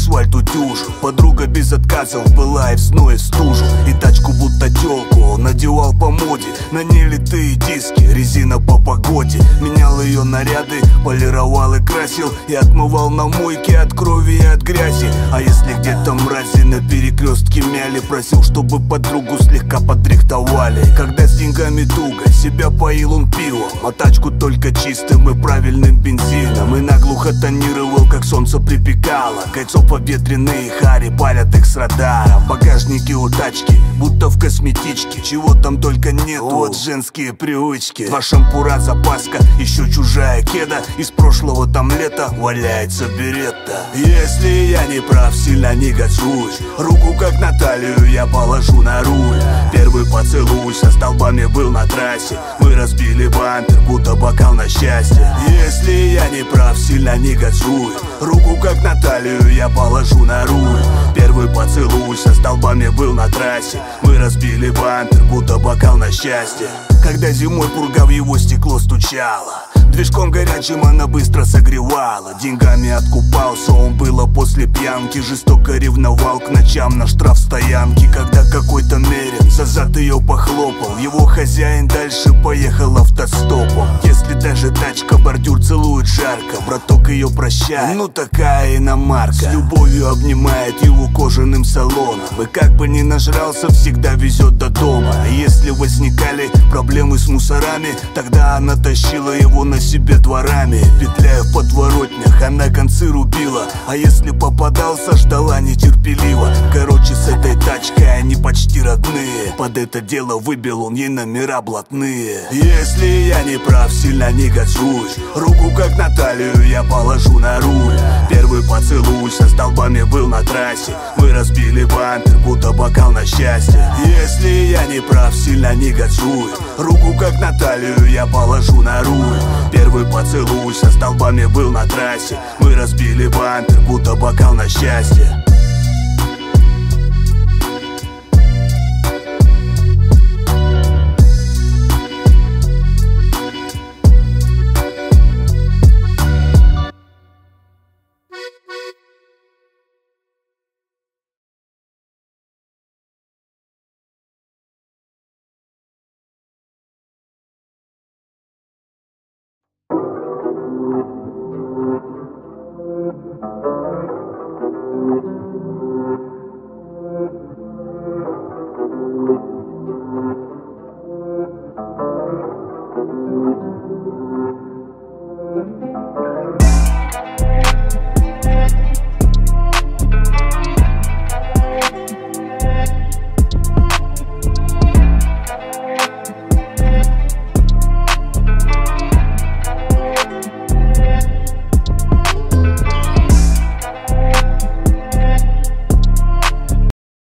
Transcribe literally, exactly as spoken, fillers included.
асфальт утюжу. Подруга без отказов была и в сну, и в стужу. И тачку будто тёлку он надевал по моде. На ней литые диски, резина по погоде. Менял ее наряды, полировал и красил. И отмывал на мойке от крови и от грязи. А если где-то мрази на перекрестке мяли, просил, чтобы подругу слегка подрихтовали. Когда с деньгами туго, себя поил он пивом, а тачку только чистым и правильным бензином. И наглухо тонировал, как солнце припекало. Кольцо поветренные хари палят их с радара. В багажнике у тачки, будто в косметичке. Чего там только нету, вот женские привычки. Два шампура, запаска, еще чужая кеда. Из прошлого там лето валяется беретта. Если я не прав, сильно не газуюсь, руку как на талию я положу на руль. Первый поцелуй со столбами был на трассе. Мы разбили бампер, будто бокал на счастье. Если я не прав, сильно не газуй, руку как на талию я положу на руль. Первый поцелуй со столбами был на трассе. Мы разбили бампер, будто бокал на счастье. Когда зимой пурга в его стекло стучала, движком горячим она быстро согревала. Деньгами откупался он было после пьянки. Жестоко ревновал к ночам на штрафстоянке. Когда какой-то мерин за зад ее похлопал, его хозяин дальше поехал автостопом. Если даже тачка бордюр целует жарко, браток ее прощает, ну такая иномарка. С любовью обнимает его кожаным салоном. И как бы ни нажрался, всегда везет до дома. А если возникали проблемы с мусорами, тогда она тащила его на себе дворами. Петляя в подворотнях, она концы рубила. А если попадался, ждала нетерпеливо. Короче, с этой тачкой они почти родные. Под это дело выбил он ей номера блатные. Если я не прав, сильно не газуюсь, руку как на талию я положу на руль. Первый поцелуй со столбами был на трассе. Мы разбили бампер, будто бокал на счастье. Если я не прав, сильно не газуюсь, руку как на талию я положу на руль. Первый поцелуй со столбами был на трассе. Мы разбили бампер, будто бокал на счастье. Thank you.